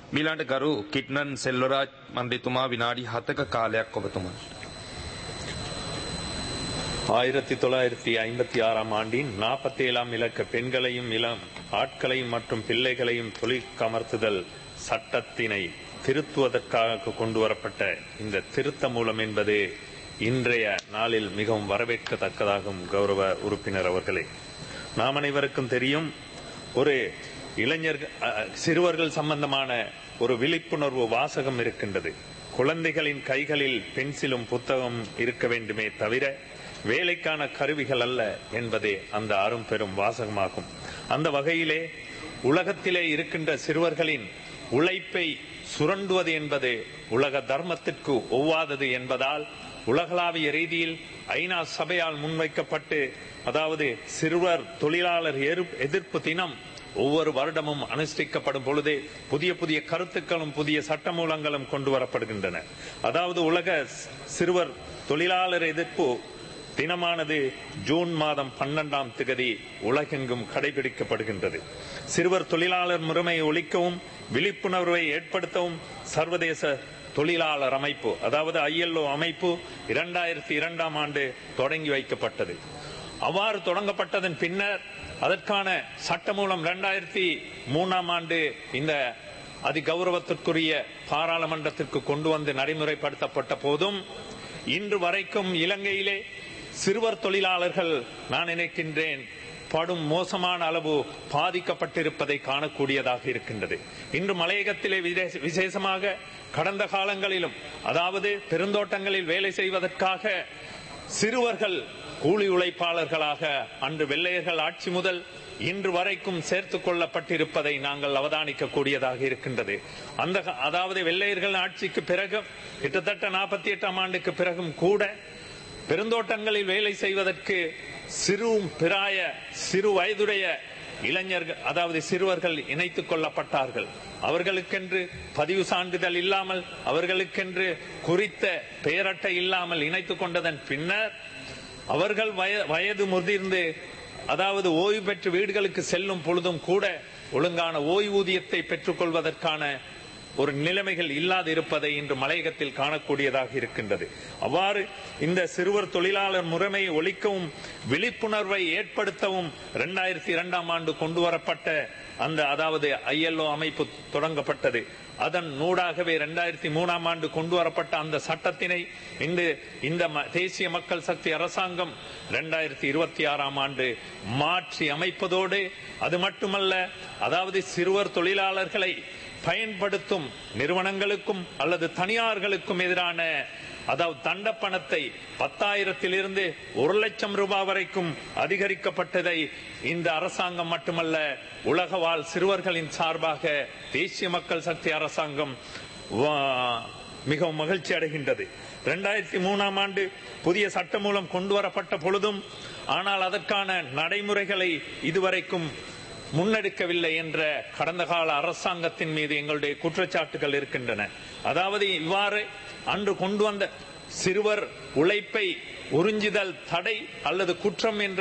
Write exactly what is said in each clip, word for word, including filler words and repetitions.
මීළඟට ගරු කිට්නන් සෙල්වරාජ් මන්ත්‍රීතුමා විනාඩි හතක කාලයක් ඔබතුමා. ஆயிரத்தி தொள்ளாயிரத்தி ஐம்பத்தி ஆறாம் ஆண்டின் நாற்பத்தி ஏழாம் இலக்க பெண்களையும் இளம் ஆட்களையும் மற்றும் பிள்ளைகளையும் தொழிற்கமர்த்துதல் சட்டத்தினை திருத்துவதற்காக கொண்டு வரப்பட்ட இந்த திருத்த மூலம் என்பது இன்றைய நாளில் மிகவும் வரவேற்கத்தக்கதாகும். கௌரவ உறுப்பினர் அவர்களே, நாம் அனைவருக்கும் தெரியும், ஒரு இளைஞர்கள் சிறுவர்கள் சம்பந்தமான ஒரு விழிப்புணர்வு வாசகம் இருக்கின்றது. குழந்தைகளின் கைகளில் பென்சிலும் புத்தகம் இருக்க வேண்டுமே தவிர வேலைக்கான கருவிகள் அல்ல என்பதே அந்த அரும் பெரும் வாசகமாகும். அந்த வகையிலே உலகத்திலே இருக்கின்ற சிறுவர்களின் உழைப்பை சுரண்டுவது என்பது உலக தர்மத்திற்கு ஒவ்வாதது என்பதால் உலகளாவிய ரீதியில் ஐநா சபையால் முன்வைக்கப்பட்டு, அதாவது சிறுவர் தொழிலாளர் எதிர்ப்பு தினம் ஒவ்வொரு வருடமும் அனுஷ்டிக்கப்படும் பொழுது புதிய புதிய கருத்துக்களும் புதிய சட்டமூலங்களும் கொண்டு வரப்படுகின்றன. அதாவது உலக சிறுவர் தொழிலாளர் எதிர்ப்பு தினமானது ஜூன் மாதம் பன்னெண்டாம் திகதி உலகெங்கும் கடைபிடிக்கப்படுகின்றது. சிறுவர் தொழிலாளர் முறையை ஒழிக்கவும் விழிப்புணர்வை ஏற்படுத்தவும் சர்வதேச தொழிலாளர் அமைப்பு, அதாவது ஐஎல்ஓ அமைப்பு இரண்டாயிரத்தி இரண்டாம் ஆண்டு தொடங்கி வைக்கப்பட்டது. அவ்வாறு தொடங்கப்பட்டதன் பின்னர் அதற்கான சட்டமூலம் இரண்டாயிரத்தி மூணாம் ஆண்டு இந்த அதி கௌரவத்திற்குரிய பாராளுமன்றத்திற்கு கொண்டு வந்து நடைமுறைப்படுத்தப்பட்ட போதும் இன்று வரைக்கும் இலங்கையிலே சிறுவர் தொழிலாளர்கள் நான் நினைக்கின்றேன் படும் மோசமான அளவு பாதிக்கப்பட்டிருப்பதை காணக்கூடியதாக இருக்கின்றது. இன்று மலையகத்திலே விசேஷமாக கடந்த காலங்களிலும், அதாவது பெருந்தோட்டங்களில் வேலை செய்வதற்காக சிறுவர்கள் கூலி உழைப்பாளர்களாக அன்று வெள்ளையர்கள் ஆட்சி முதல் இன்று வரைக்கும் சேர்த்துக் கொள்ளப்பட்டிருப்பதை நாங்கள் அவதானிக்க கூடியதாக இருக்கின்றது. அந்த அதாவது வெள்ளையர்கள் ஆட்சிக்கு பிறகு கிட்டத்தட்ட நாற்பத்தி எட்டாம் ஆண்டுக்கு பிறகும் கூட பெருந்தோட்டங்களில் வேலை செய்வதற்கு சிறு பிராய சிறு வயதுடைய இளைஞர்கள், அதாவது சிறுவர்கள் இணைத்துக் கொள்ளப்பட்டார்கள். அவர்களுக்கென்று பதிவு சான்றிதழ் இல்லாமல், அவர்களுக்கென்று குறித்த பெயர் அட்டை இல்லாமல் இணைத்துக் கொண்டதன் பின்னர் அவர்கள் வயது முதிர்ந்து, அதாவது ஓய்வு பெற்று வீடுகளுக்கு செல்லும் பொழுதும் கூட ஒழுங்கான ஓய்வூதியத்தை பெற்றுக் கொள்வதற்கான ஒரு நிலைமைகள் இல்லாது இருப்பதை இன்று மலையகத்தில் காணக்கூடியதாக இருக்கின்றது. அவ்வாறு இந்த சிறுவர் தொழிலாளர் முறைமையை ஒழிக்கவும் விழிப்புணர்வை ஏற்படுத்தவும் இரண்டாயிரத்தி இரண்டாம் ஆண்டு கொண்டு வரப்பட்ட அந்த அதாவது ஐஎல்ஓ அமைப்பு தொடங்கப்பட்டது. அதன் நூடாகவே இரண்டாயிரத்தி மூணாம் ஆண்டு கொண்டு வரப்பட்ட அந்த சட்டத்தினை இன்று இந்த தேசிய மக்கள் சக்தி அரசாங்கம் இரண்டாயிரத்தி இருபத்தி ஆறாம் ஆண்டு மாற்றி அமைப்பதோடு அது மட்டுமல்ல, அதாவது சிறுவர் தொழிலாளர்களை பயன்படுத்தும் நிறுவனங்களுக்கும் அல்லது தனியார்களுக்கும் எதிரான அதாவது தண்ட பணத்தை பத்தாயிரத்திலிருந்து ஒரு லட்சம் ரூபாய் வரைக்கும் அதிகரிக்கப்பட்டதை இந்த அரசாங்கம் மட்டுமல்ல, உலக வாழ் சிறுவர்களின் சார்பாக தேசிய மக்கள் சக்தி அரசாங்கம் மிகவும் மகிழ்ச்சி அடைகின்றது. இரண்டாயிரத்தி மூணாம் ஆண்டு புதிய சட்டம் மூலம் கொண்டு வரப்பட்ட பொழுதும் ஆனால் அதற்கான நடைமுறைகளை இதுவரைக்கும் முன்னெடுக்கவில்லை என்ற கடந்த கால அரசாங்கத்தின் மீது எங்களுடைய குற்றச்சாட்டுகள் இருக்கின்றன. அதாவது இவ்வாறு அன்று கொண்டு வந்த சிறுவர் உழைப்பை உறிஞ்சுதல் தடை அல்லது குற்றம் என்ற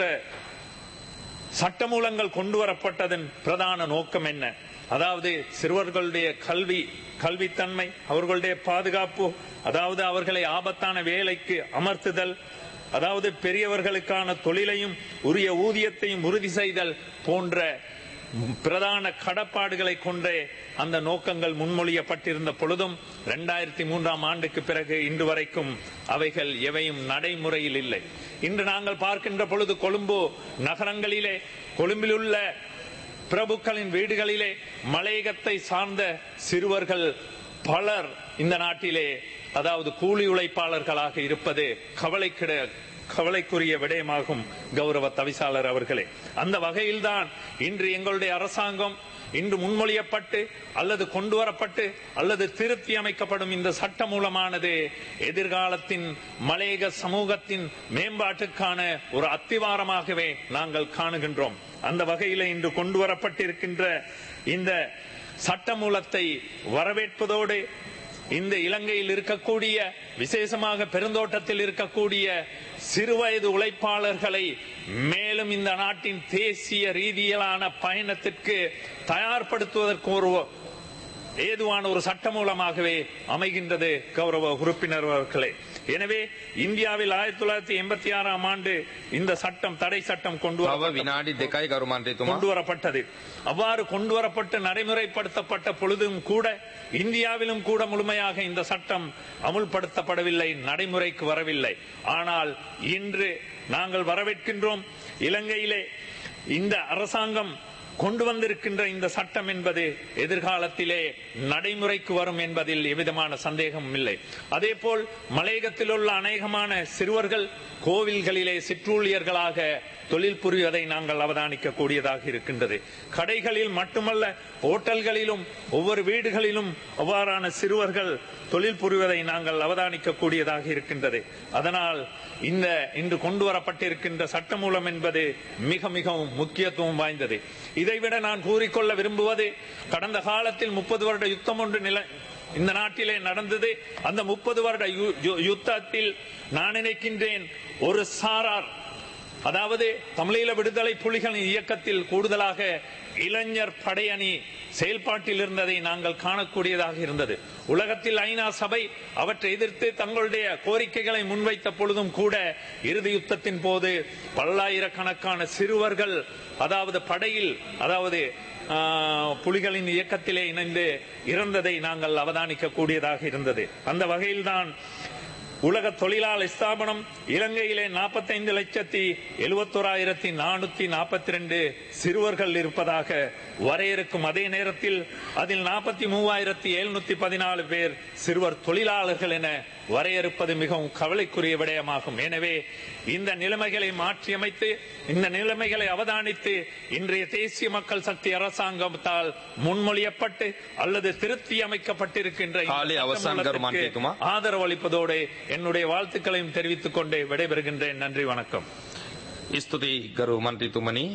சட்டமூலங்கள் கொண்டு வரப்பட்டதன் பிரதான நோக்கம் என்ன? அதாவது சிறுவர்களுடைய கல்வி கல்வித்தன்மை, அவர்களுடைய பாதுகாப்பு, அதாவது அவர்களை ஆபத்தான வேலைக்கு அமர்த்துதல், அதாவது பெரியவர்களுக்கான தொழிலையும் உரிய ஊதியத்தையும் உறுதி செய்தல் போன்ற பிரதான கடப்பாடுகளை கொண்டே அந்த நோக்கங்கள் முன்மொழியப்பட்டிருந்த பொழுதும் இரண்டாயிரத்தி மூன்றாம் ஆண்டுக்கு பிறகு இன்று வரைக்கும் அவைகள் எவையும் நடைமுறையில் இல்லை. இன்று நாங்கள் பார்க்கின்ற பொழுது கொழும்பு நகரங்களிலே, கொழும்பில் உள்ள பிரபுக்களின் வீடுகளிலே மலையகத்தை சார்ந்த சிறுவர்கள் பலர் இந்த நாட்டிலே அதாவது கூலி உழைப்பாளர்களாக இருப்பது கவலைக்கிட கவலைக்குரிய விடயமாகும். கௌரவ தவிசாளர் அவர்களே, அந்த வகையில்தான் இன்று எங்களுடைய அரசாங்கம் இன்று முன்மொழியப்பட்டு அல்லது கொண்டு வரப்பட்டு அல்லது திருத்தி அமைக்கப்படும் இந்த சட்ட மூலமானது எதிர்காலத்தின் மலையக சமூகத்தின் மேம்பாட்டுக்கான ஒரு அத்திவாரமாகவே நாங்கள் காணுகின்றோம். அந்த வகையில் இன்று கொண்டு வரப்பட்டிருக்கின்ற இந்த சட்ட மூலத்தை வரவேற்பதோடு இந்த இலங்கையில் இருக்கக்கூடிய விசேஷமாக பெருந்தோட்டத்தில் இருக்கக்கூடிய சிறுவயது உழைப்பாளர்களை மேலும் இந்த நாட்டின் தேசிய ரீதியிலான பயணத்திற்கு தயார்படுத்துவதற்கு ஒரு ஏதுவான ஒரு சட்ட மூலமாகவே அமைகின்றது கௌரவ உறுப்பினர் அவர்களே. எனவே இந்தியாவில் ஆயிரத்தி தொள்ளாயிரத்தி எண்பத்தி ஆறாம் ஆண்டு இந்த சட்டம் தடை சட்டம் கொண்டு கொண்டு வரப்பட்டது. அவ்வாறு கொண்டு வரப்பட்டு நடைமுறைப்படுத்தப்பட்ட பொழுதும் கூட இந்தியாவிலும் கூட முழுமையாக இந்த சட்டம் அமுல்படுத்தப்படவில்லை, நடைமுறைக்கு வரவில்லை. ஆனால் இன்று நாங்கள் வரவேற்கின்றோம். இலங்கையிலே இந்த அரசாங்கம் கொண்டு வந்திருக்கின்ற இந்த சட்டம் என்பது எதிர்காலத்திலே நடைமுறைக்கு வரும் என்பதில் எவ்விதமான சந்தேகமும் இல்லை. அதே போல் மலையகத்தில் உள்ள அநேகமான சிறுவர்கள் கோவில்களிலே சிற்றூழியர்களாக தொழில் புரிவதை நாங்கள் அவதானிக்க கூடியதாக இருக்கின்றது. கடைகளில் மட்டுமல்ல, ஓட்டல்களிலும் ஒவ்வொரு வீடுகளிலும் அவ்வாறான சிறுவர்கள் தொழில் புரிவதை நாங்கள் அவதானிக்க கூடியதாக இருக்கின்றது. அதனால் இந்த இன்று கொண்டு வரப்பட்டிருக்கின்ற சட்டமூலம் என்பது மிக மிகவும் முக்கியத்துவம் வாய்ந்தது. இதைவிட நான் கூறிக்கொள்ள விரும்புவது, கடந்த காலத்தில் முப்பது வருட யுத்தம் ஒன்று நில இந்த நாட்டிலே நடந்தது. அந்த முப்பது வருட யுத்தத்தில் நான் நினைக்கின்றேன் ஒரு சாரார், அதாவது தமிழீழ விடுதலை புலிகளின் இயக்கத்தில் கூடுதலாக இளைஞர் படையணி செயல்பாட்டில் இருந்ததை நாங்கள் காணக்கூடியதாக இருந்தது. உலகத்தில் ஐநா சபை அவற்றை எதிர்த்து தங்களுடைய கோரிக்கைகளை முன்வைத்த பொழுதும் கூட இறுதி யுத்தத்தின் போது பல்லாயிரக்கணக்கான சிறுவர்கள், அதாவது படையில், அதாவது புலிகளின் இயக்கத்திலே இணைந்து இறந்ததை நாங்கள் அவதானிக்க கூடியதாக இருந்தது. அந்த வகையில்தான் உலக தொழிலாளர் ஸ்தாபனம் இலங்கையிலே நாற்பத்தி ஐந்து லட்சத்தி எழுபத்தோராயிரத்தி நானூத்தி நாற்பத்தி ரெண்டு சிறுவர்கள் இருப்பதாக வரையறுக்கும் அதே நேரத்தில் அதில் நாற்பத்தி மூவாயிரத்தி எழுநூத்தி பதினாலு பேர் சிறுவர் தொழிலாளர்கள் என வரையறுப்பது மிகவும் கவலைக்குரிய விடயமாகும். எனவே இந்த நிலைமைகளை மாற்றியமைத்து, இந்த நிலைமைகளை அவதானித்து இன்றைய தேசிய மக்கள் சக்தி அரசாங்கத்தால் முன்மொழியப்பட்டு அல்லது திருத்தி அமைக்கப்பட்டிருக்கின்ற ஆதரவு அளிப்பதோடு என்னுடைய வாழ்த்துக்களையும் தெரிவித்துக் கொண்டே விடைபெறுகின்றேன். நன்றி, வணக்கம். ස්තුතියි ගරු මන්ත්‍රීතුමනි.